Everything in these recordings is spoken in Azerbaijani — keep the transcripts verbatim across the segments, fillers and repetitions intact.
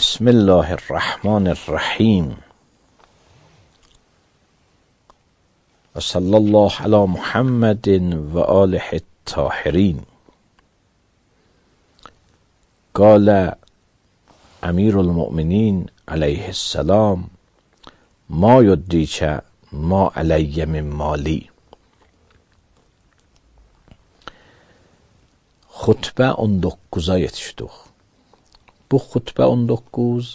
بسم الله الرحمن الرحیم و صلی الله علی محمد و آله الطاهرین. قال امیر المؤمنین علیه السلام ما یدریک ما علی من مالی. Xutbə on doqquza yetişdik. Bu xutbə on doqquz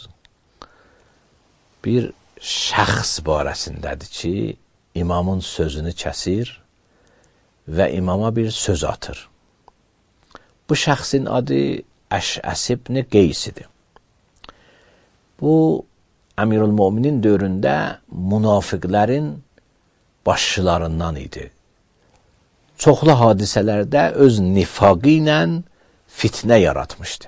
bir şəxs barəsindədir ki, imamın sözünü kəsir və imama bir söz atır. Bu şəxsin adı Əşəs ibn Qeysidir. Bu, Əmirül-Müminin dövründə münafiqlərin başçılarından idi. Çoxlu hadisələrdə öz nifaqı ilə fitnə yaratmışdı.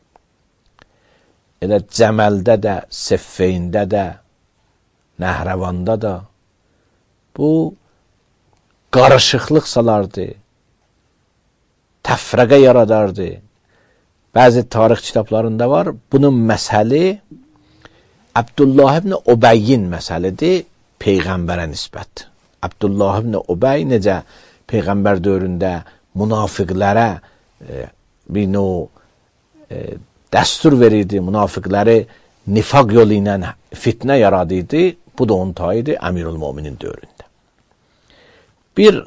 Elə Cəməldə də, Seffeyndə də, Nəhrəvanda da bu qarışıqlıq salardı, təfrəqə yaradardı. Bəzi tarix kitablarında var, bunun məsəli Abdullah ibn Ubeyyin məsəlidir, Peyğəmbərə nisbət. Abdullah ibn Ubey necə Peyğəmbər dövründə münafiqlərə e, bir növ e, dəstur verirdi, münafiqləri nifaq yolu ilə fitnə yaradıydı. Bu da onun tayıdır Əmirül-Müminin dövründə. Bir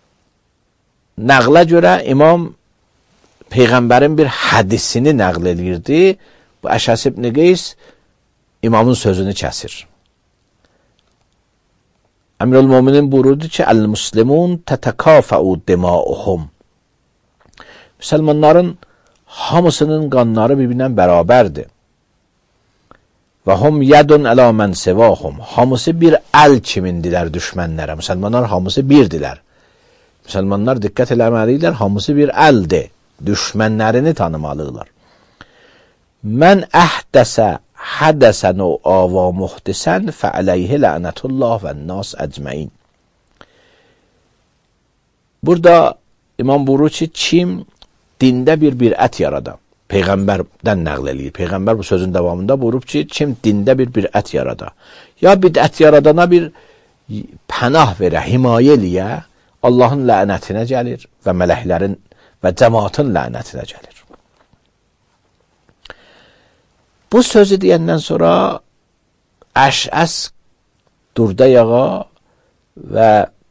nəqlə görə imam Peyğəmbərin bir hədisini nəql edirdi. Bu Əşəs ibn Qeys imamın sözünü kəsir. Əmirül-Müminin buyurdu ki, Əl-Müslimun tətəkafəu dimauhum. Müsəlmanların hamısının qanları bir-birinə bərabərdir. Və hum yədun ələ mən sevahum. Hamısı bir əl kimindilər düşmənlərə. Müsəlmanlar hamısı birdilər. Müsəlmanlar diqqət eləməliyirlər, hamısı bir əldir. Düşmənlərini tanımalıdırlar. Mən əhdəsə hədəsən o ava muhdisən fəələyhi lənətullah və nas əcməin. Burada İmam buyurur ki, kim dində bir birət yarada, Peyğəmbərdən nəql eləyir. Peyğəmbər bu sözün davamında buyurub ki, kim dində bir birət yarada, ya bidət yaradana bir pənah verə, himayə eləyə, Allahın lənətinə gəlir və mələklərin və cəmaatın lənətinə gəlir. Bu sözü deyəndən sonra Əşəs durdu ayağa və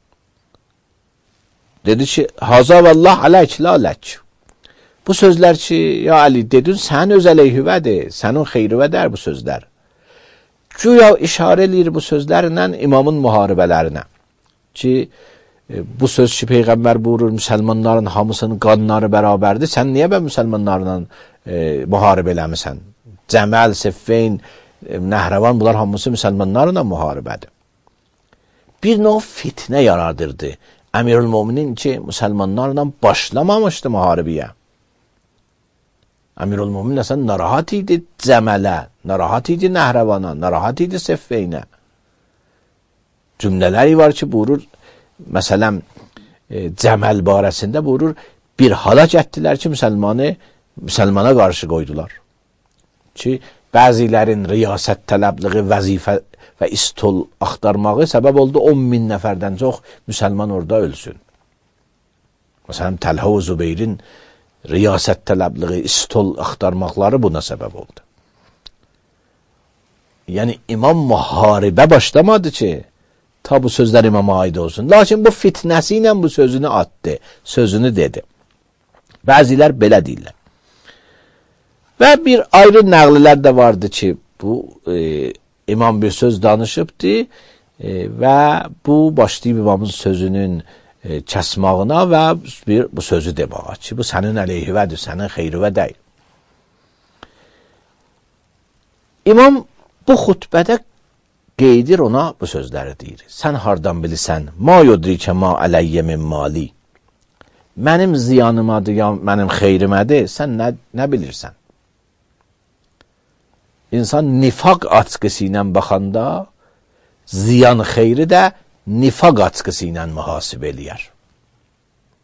dedi ki, Hazə vəllah aləyk la lək. Bu sözlər ki, ya Ali, dedin, sən öz əleyhüvədir, sənin xeyrüvədər bu sözlər. Güya işarə edir bu sözlərlə imamın müharibələrinə. Ki, bu söz ki, Peyğəmbər buyurur, müsəlmanların hamısının qanları bərabərdir, sən niyə bə müsəlmanlarla e, müharibə eləmirsən? Cəməl, Seffeyn, Nəhrəvan, bunlar hamısı müsəlmanlarla müharibədir. Bir növ fitnə yaradırdı Əmirül-Müminin ki, müsəlmanlarla başlamamışdı müharibəyə. Əmirül-Mümin əsən narahat idi Cəmələ, narahat idi Nəhrəvana, narahat idi Seffeynə. Cümlələri var ki, buyurur, məsələn, e, Cəməl barəsində buyurur, bir hala gətdilər ki, müsəlmanı, müsəlmana qarşı qoydular. Ki, bəzilərin riyasət tələbliği, vəzifə və istol axtarmağı səbəb oldu on min nəfərdən çox müsəlman orada ölsün. Məsələn, Təlhə və Zübeyrin riyasət tələbliği, istol axtarmaqları buna səbəb oldu. Yəni, imam müharibə başlamadı ki, ta bu sözlər imama aid olsun. Lakin bu fitnəsi ilə bu sözünü atdı, sözünü dedi. Bəzilər belə deyirlər. Və bir ayrı nəqlilər də vardı ki, bu e, imam bir söz danışıbdı e, və bu başlayıb imamın sözünün e, kəsmağına və bir, bu sözü demağa ki, bu sənin əleyhivədir, sənin xeyrivə deyil. İmam bu xutbədə qeydir ona bu sözləri deyir. Sən hardan bilirsən? Ma yudrikə ma ələyyə min mali. Mənim ziyanımadır, ya mənim xeyrimədir, sən nə, nə bilirsən? İnsan nifaq açqısı ilə baxanda ziyan xeyri də nifaq açqısı ilə mühasibə eləyər.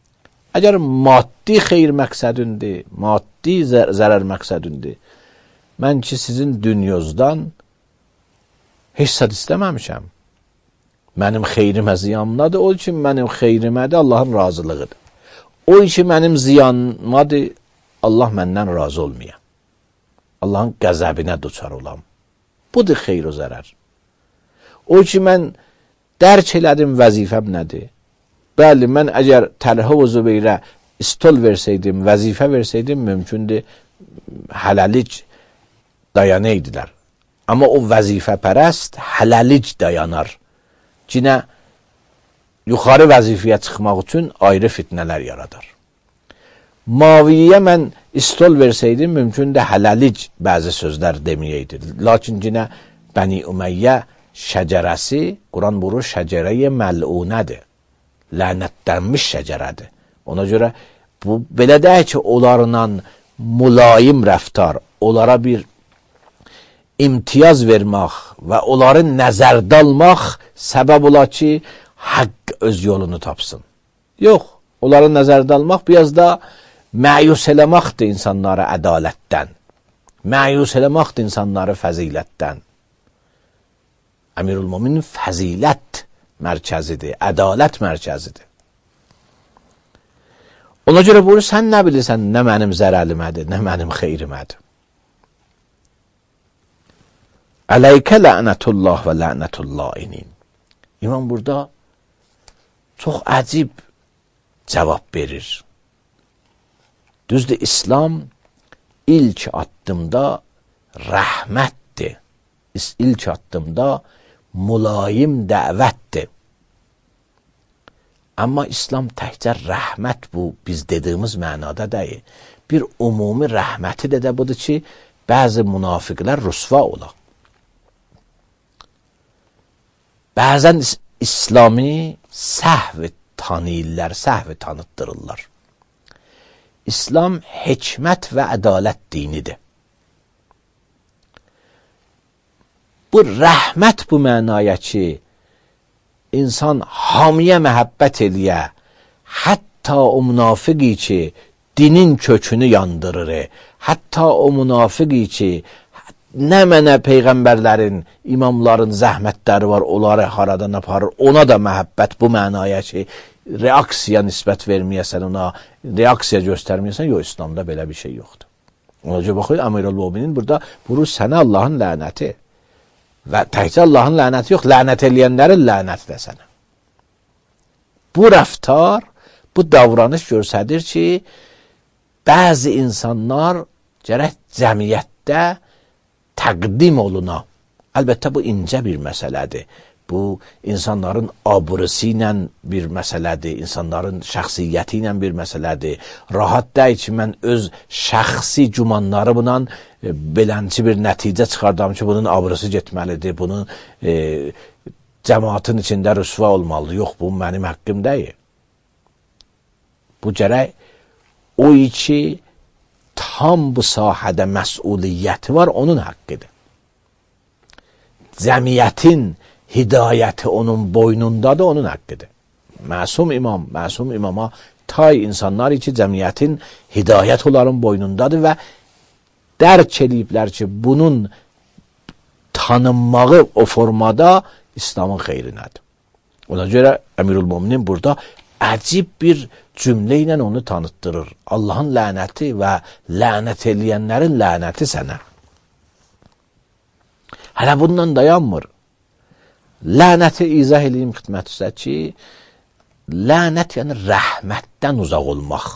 Əgər maddi xeyr məqsədindir, maddi zər zərər məqsədindir, mən ki sizin dünyozdan heç sad istəməmişəm. Mənim xeyrimə ziyanımdadır, o üçün mənim xeyrimədir, Allahın razılığıdır. O işi mənim ziyanımadır, Allah məndən razı olmuyor. Allahın qəzəbinə duçar olam. Budur xeyr o zərər. O ki mən dərk elədim vəzifəm nədir? Bəli, mən əgər Təlhə və Zübeyrə stol versəydim, vəzifə versəydim, mümkündür hələlik dayanaydılar. Amma o vəzifə pərəst hələlik dayanar. Cinə yuxarı vəzifəyə çıxmaq üçün ayrı fitnələr yaradar. Maviyə mən stol versəydim, mümkündür hələlik bəzi sözlər deməyəydi. Lakin cinə Bəni Ümeyyə şəcərəsi, Quran buyurur, şəcərəyə məlunədir. Lənətlənmiş şəcərədir. Ona görə bu belə deyək ki, onlarla mülayim rəftar, onlara bir imtiyaz vermək və onları nəzərdə almaq səbəb ola ki, haqq öz yolunu tapsın. Yox, onları nəzərdə almaq biraz da məyus eləməkdir insanları ədalətdən. Məyus eləməkdir insanları fəzilətdən. Əmirül-Möminin fəzilət mərkəzidir, ədalət mərkəzidir. Ona görə buyurur, sən nə bilirsən, nə mənim zərəlimədir, nə mənim xeyrimədir. Əleykə lənətullah və lənətullainin. İmam burada çox əcib cavab verir. Düzdür, İslam ilk addımda rəhmətdir. İlk addımda mülayim dəvətdir. Amma İslam təkcə rəhmət bu, biz dediyimiz mənada deyil. Bir umumi rəhməti də də budur ki, bəzi münafiqlər rüsva ola. Bəzən İslami səhv tanıyırlar, səhv tanıtdırırlar. İslam hikmət və ədalət dinidir. Bu rəhmət bu mənaya ki, insan hamiyə məhəbbət eləyə, hətta o münafiqi ki, dinin kökünü yandırır, hətta o münafiqi ki, nə mənə peyğəmbərlərin, imamların zəhmətləri var, onları haradan aparır, ona da məhəbbət bu mənaya ki, reaksiya nisbət verməyəsən ona, reaksiya göstərməyəsən, yox, İslamda belə bir şey yoxdur. Ona görə baxıyor, Əmirül-Möminin burada buyurur, sənə Allahın lənəti. Və təkcə Allahın lənəti yox, lənət eləyənlərin lənəti də sənə. Bu rəftar, bu davranış göstərir ki, bəzi insanlar gərək cəmiyyətdə təqdim oluna. Əlbəttə, bu incə bir məsələdir. Bu, insanların abırısı ilə bir məsələdir, insanların şəxsiyyəti ilə bir məsələdir. Rahat deyil ki, mən öz şəxsi gümanları buna belənçi bir nəticə çıxardam ki, bunun abırısı getməlidir, bunun e, cəmaatın içində rüsva olmalıdır. Yox, bu mənim haqqım deyil. Bu gərək o ki, tam bu sahədə məsuliyyəti var, onun haqqıdır. Cəmiyyətin hidayəti onun boynundadır, onun haqqıdır. Məsum imam, məsum imama tay insanlar ki, cəmiyyətin hidayət onların boynundadır və dərk ediblər ki, bunun tanınmağı o formada İslamın xeyrinədir. Ona görə Əmirül-Möminin burada əcib bir cümlə ilə onu tanıtdırır. Allahın lənəti və lənət eləyənlərin lənəti sənə. Hələ bundan dayanmır. Lənəti izah edeyim xidmət üzrə ki, lənət yəni rəhmətdən uzaq olmaq.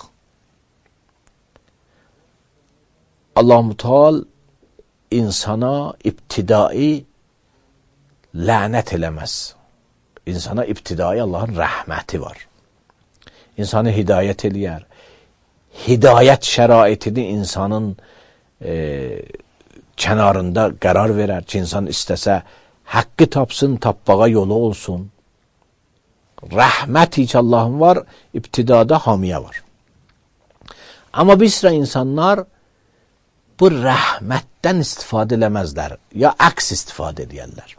Allah-u Teala insana ibtidai lənət eləməz. İnsana ibtidai Allahın rəhməti var. İnsanı hidayət eləyər. Hidayət şəraitini insanın e, kənarında qərar verər ki, insan istəsə haqqı tapsın, tapbağa yolu olsun. Rəhmət ki Allah'ın var, ibtidada hamiyə var. Amma bir sıra insanlar bu rəhmətdən istifadə eləməzlər, ya əks istifadə edərlər.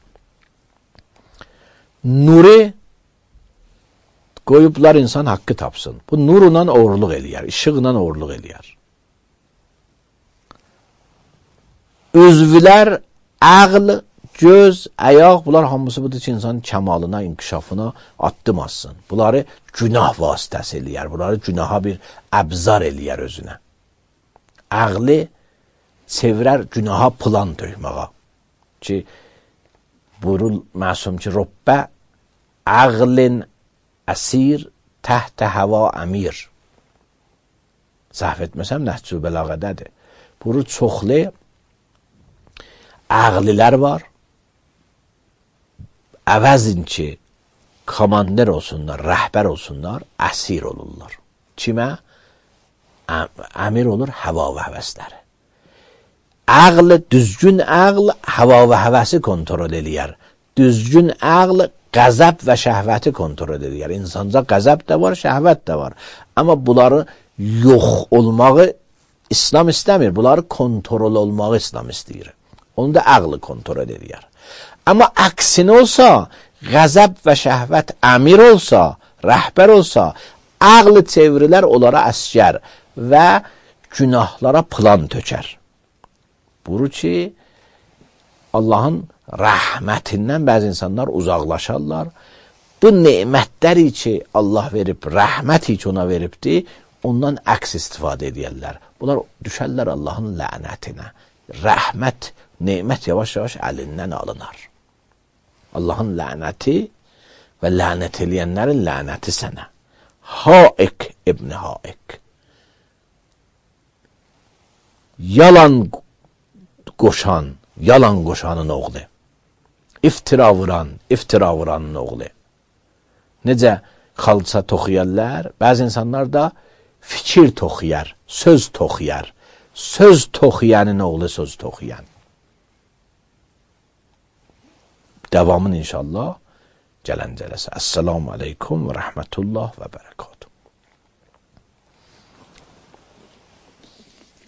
Nuri qoyublar insan haqqı tapsın. Bu nurundan oğurluq eləyər, işıqla oğurluq eləyər. Üzvlər, əql, göz, ayaq, bunlar hamısı budur ki, insanın kəmalına, inkişafına addım atsın. Bunları günah vasitəsi eləyər, bunları günaha bir əbzar eləyər özünə. Əqli çevirər günaha plan döyməğa. Ki, buyurul məsum ki, Rəbbə əqlin əsir təhtə həva əmir. Səhv etməsəm, Nəhcü Bəlağədədir. Buyurul, çoxlu əqlilər var. Əvəzin ki, komander olsunlar, rəhbər olsunlar, əsir olurlar. Kimə? Əmir olur həva və həvəsləri. Əql, düzgün əql həva və həvəsi kontrol eləyər. Düzgün əql qəzəb və şəhvəti kontrol eləyər. İnsanda qəzəb də var, şəhvət də var. Amma bunları yox olmağı İslam istəmir. Bunları kontrol olmağı İslam istəyir. Onu da əqli kontrol eləyər. Amma əksinə olsa, qəzəb və şəhvət əmir olsa, rəhbər olsa, əqli çevrilər onlara əsgər və günahlara plan tökər. Buyurur ki, Allahın rəhmətindən bəzi insanlar uzaqlaşarlar. Bu nemətləri ki, Allah verib, rəhməti ki ona veribdir, ondan əks istifadə edərlər. Bunlar düşərlər Allahın lənətinə. Rəhmət, nemət yavaş-yavaş əlindən alınar. Allahın lənəti və lənət eləyənlərin lənəti sənə. Haik ibn Haik. Yalan qoşan, yalan qoşanın oğlu. İftira vuran, iftira vuranın oğlu. Necə xalça toxuyarlar, bəzi insanlar da fikir toxuyar, söz toxuyar. Söz toxuyanın oğlu söz toxuyan. Devamını inşallah gələn cələsə. Esselamu aleykum və rəhmətullah və bərəkət.